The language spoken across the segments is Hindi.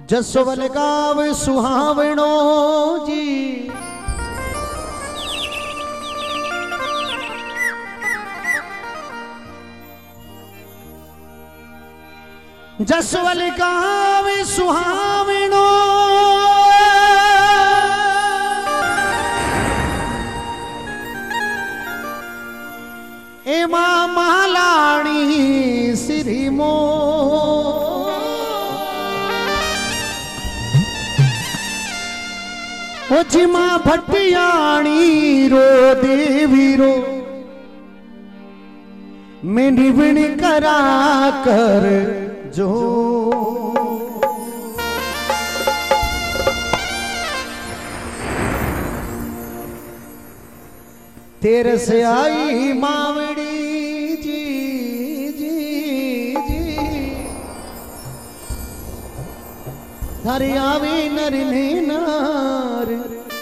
जसवल गाव सुहावणो जी जसवल गाव सुहावणो एमा महालाणी श्री मो जिमा भटियाणी रो देवी रो मैं निवण करा कर जो तेरे से आई मावड़ी जी थारी आवे नर नार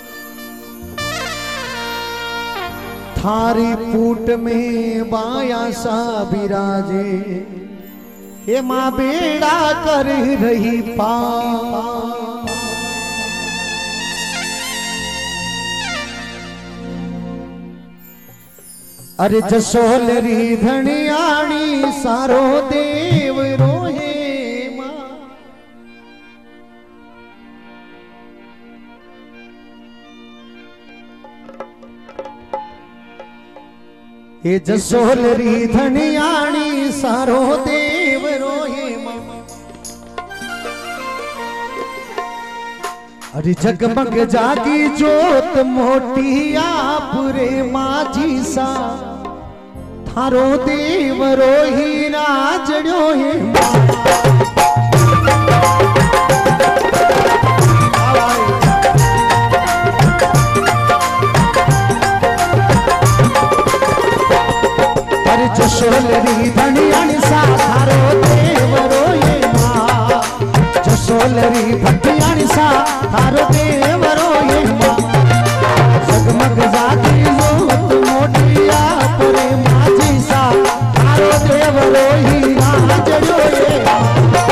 थारी पूट में बाया सा बिराजे ये माँ बेड़ा कर रही पार। अरे जसोलरी धनियाणी सारो देव रोहे माँ ये जसोलरी धनियाणी सारो देव रोहे माँ। अरे जगमग जागी जोत मोटी आपरे माझी सा थारो देव रोही राजड़ो है अरे जसोलरी धनियाणी सा थारो देव रोहे माँ जसोलरी भटियाणी सा थारो देव रोहे माँ। जगमग जागी जोत मोटी आपरे माझी सा थारो देव रोही राजड़ो है।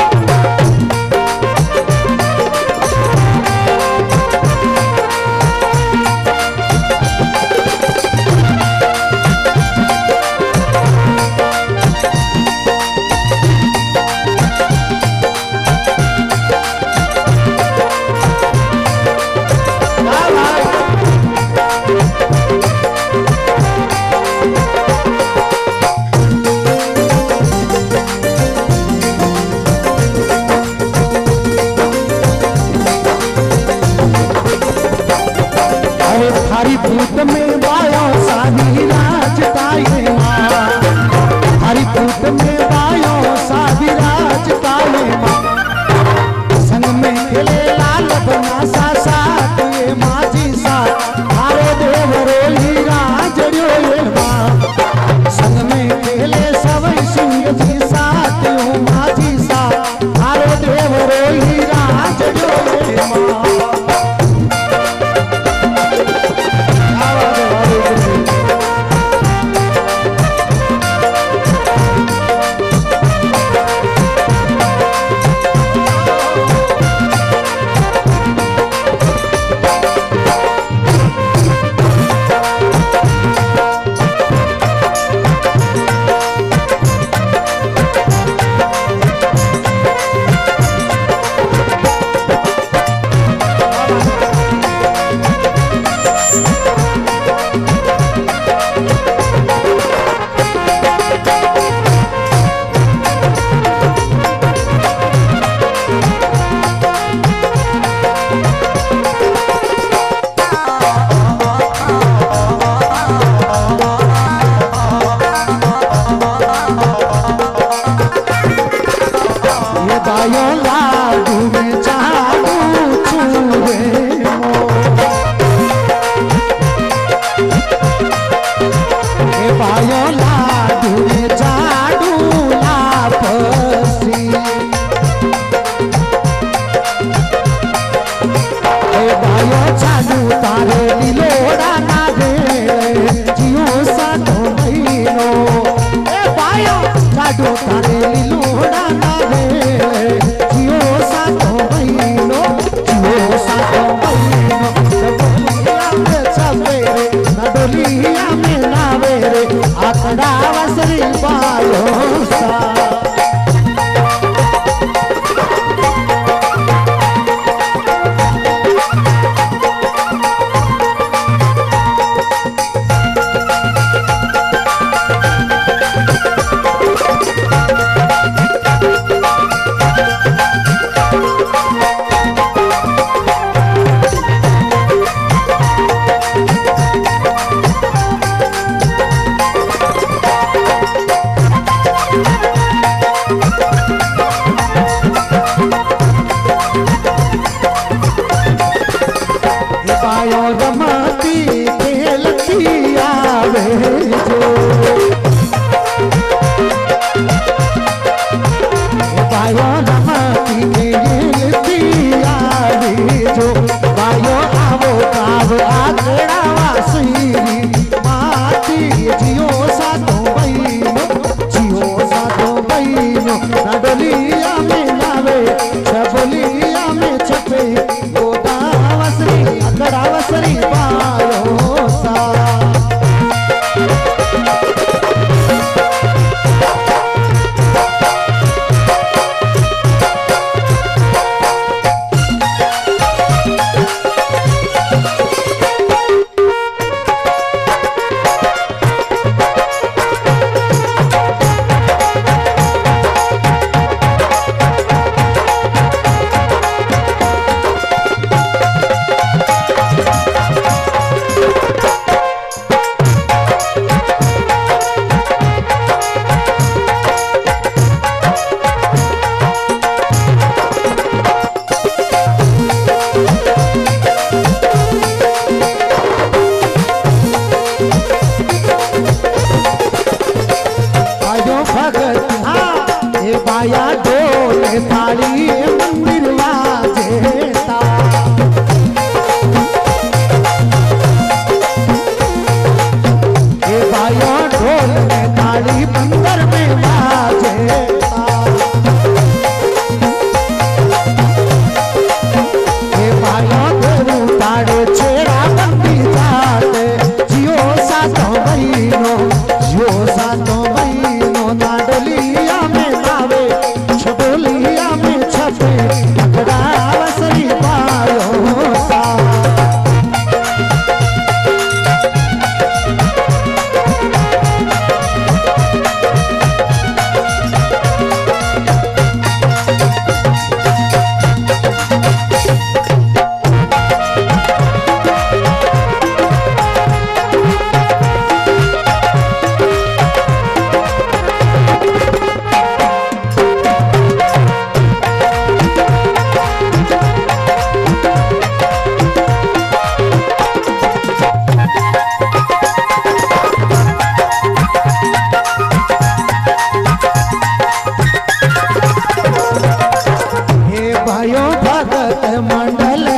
भगत मंडल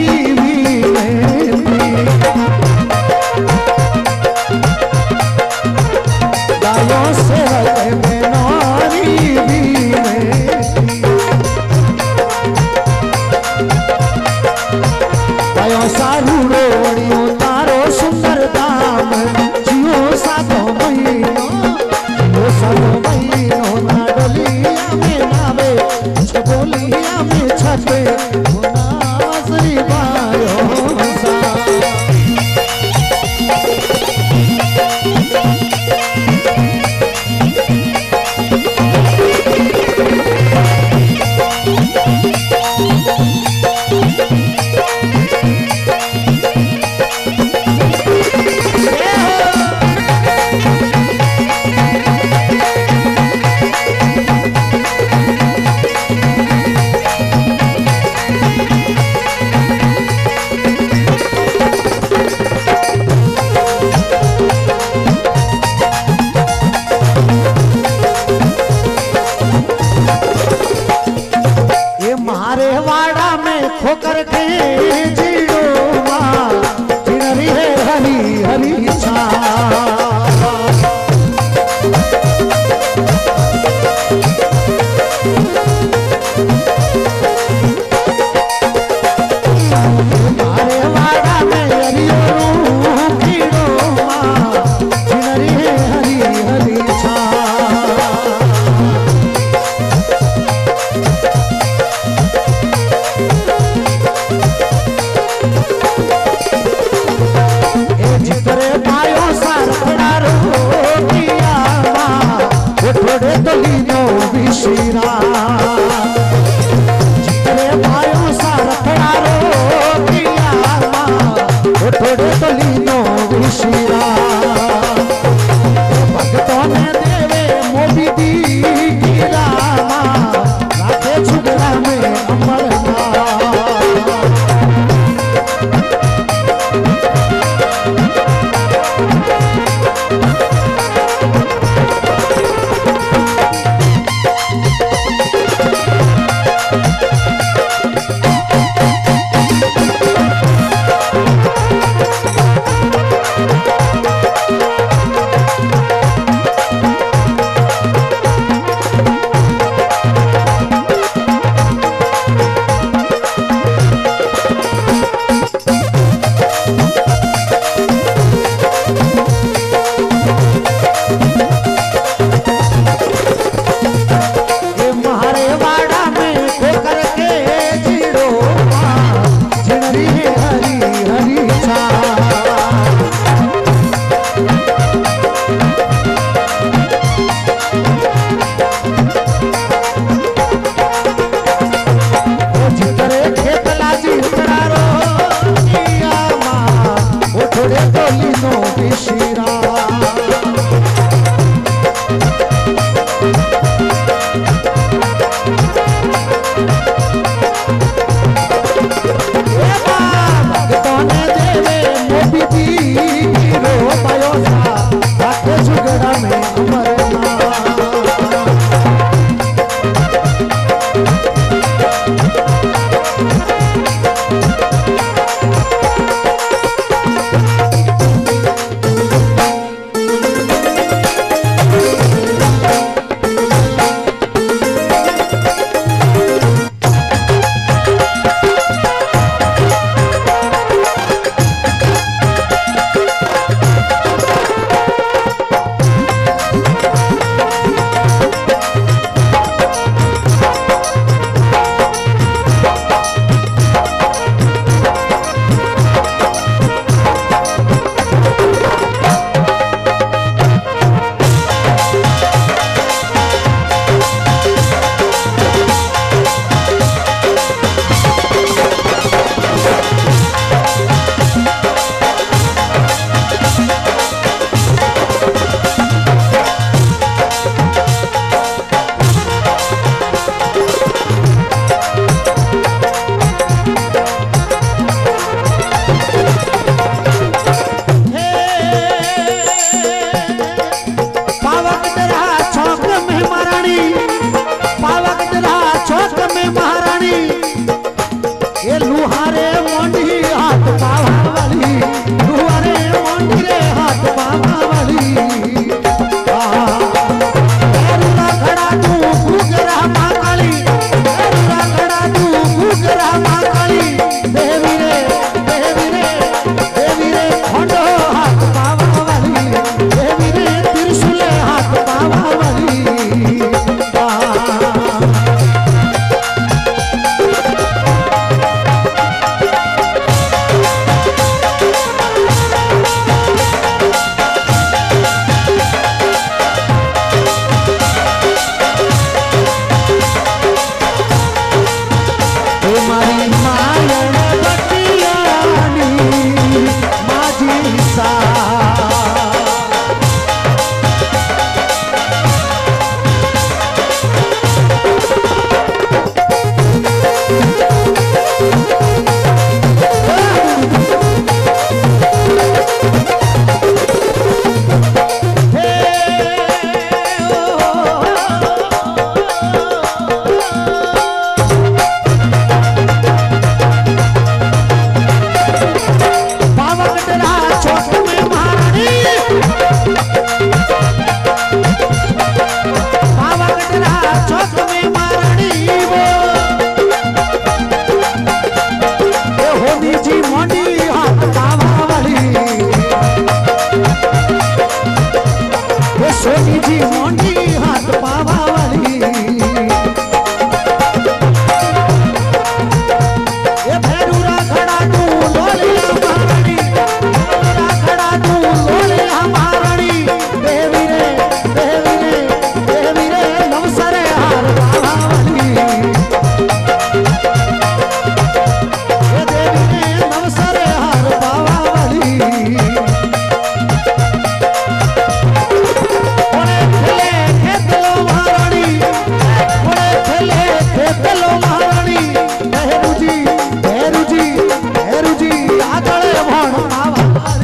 गायो सेवक में नारी गायो सारू रोड़ियो तारो सुंदर दाम जियो सातो महीनो ना डोलिया में नावे बोलिया में छपे नासरी बायो सा खोकर के जीरो माँ जिनरी है हरी हरी छा मारे वाड़ा में हरियो जीरो माँ जिनरी है हरी हरी छा जितरे लुहारे मोंडी हाथ पावा वाली, लुहारे मोंडी रे हाथ पावा वाली। तेरुरा खड़ा तू गुगरा माकाली, तेरुरा खड़ा तू गुगरा माकाली। देवी रे देवी रे देवी रे खंडो हाथ पावा वाली, देवी रे त्रिशूल हाथ पावा वाली। सोनी जी मोंडी हाथ पावा वाली। ये भैरूरा खड़ा तू लोलिया महारानी, भैरूरा खड़ा तू लोलिया महारानी। देवी रे देवी रे देवी रे नवसरे हार पावा वाली। ये देवी रे नवसरे हार पावा वाली। खेतलो महारानी, भैरू जी भैरू जी भैरू जी आगळे भण पावा वाली।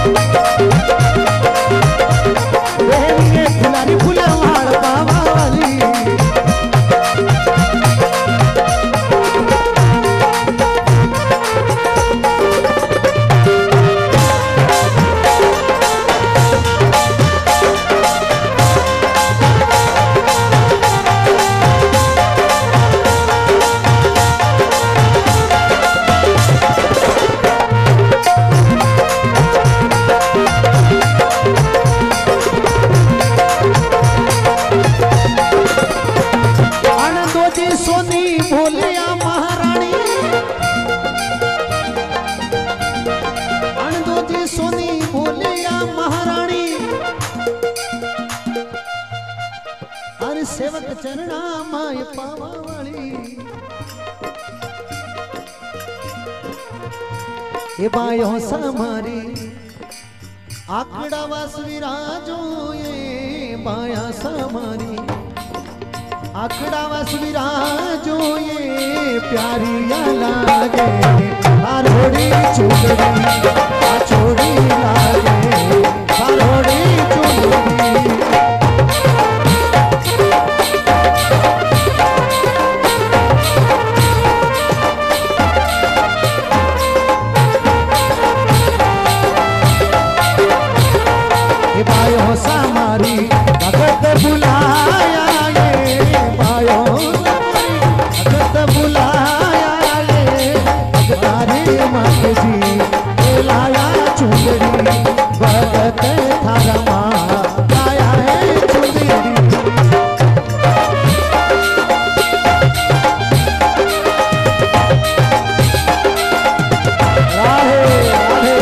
फुलारी फुला माळ पावा वाली। अरे सेवक चरणा माय पावा वाली ये बायों समारी आकड़ा वास विराजो ये बाया समारी आकड़ा वास विराजो ये प्यारिया लागे आरोड़ी चुंदड़ी छोड़ी लागे आरोड़ी चुंदड़ी बायों समारी भगत बुलाया ये बायों समारी भगत बुलाया ये भगतारी माँ जी लाया चुंदड़ी भगत थारा माँ लाया है चुंदड़ी राधे राधे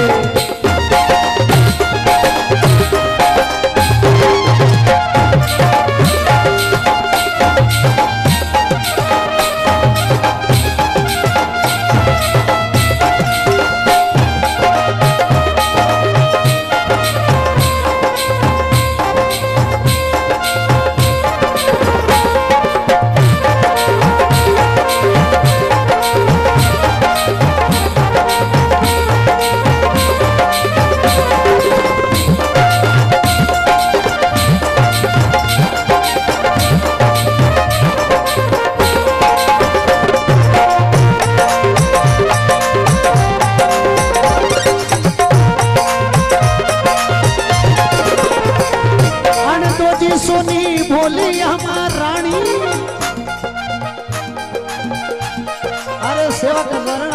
सोनी बोली हमार रानी अरे सेवक